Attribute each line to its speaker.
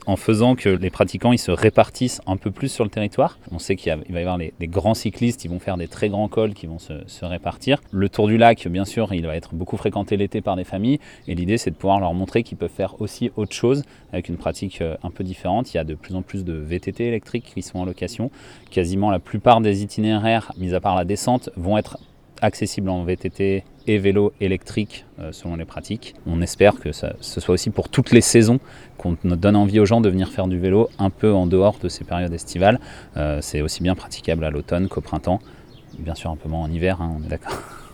Speaker 1: en faisant que les pratiquants ils se répartissent un peu plus sur le territoire. On sait qu'il va y avoir des grands cyclistes, ils vont faire des très grands cols qui vont se répartir. Le Tour du Lac, bien sûr, il va être beaucoup fréquenté l'été par des familles. Et l'idée, c'est de pouvoir leur montrer qu'ils peuvent faire aussi autre chose avec une pratique un peu différente. Il y a de plus en plus de VTT électriques qui sont en location. Quasiment la plupart des itinéraires, mis à part la descente, vont être accessible en VTT et vélo électrique selon les pratiques. On espère que ce soit aussi pour toutes les saisons qu'on donne envie aux gens de venir faire du vélo un peu en dehors de ces périodes estivales. C'est aussi bien praticable à l'automne qu'au printemps, bien sûr un peu moins en hiver, hein, on est d'accord.